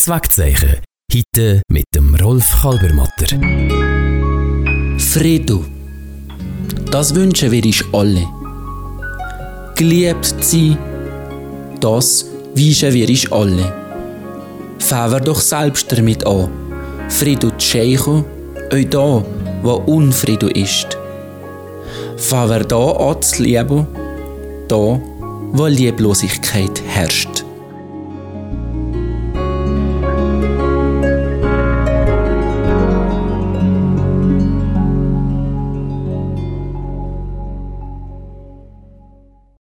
Zweckzeichen. Heute mit dem Rolf Kalbermatter. Frieden. Das wünschen wir uns alle. Geliebt zu sein, das wünschen wir uns alle. Fangen wir doch selbst damit an, Frieden zu schenken, auch da, wo Unfrieden ist. Fangen wir da an zu lieben, da, wo Lieblosigkeit herrscht.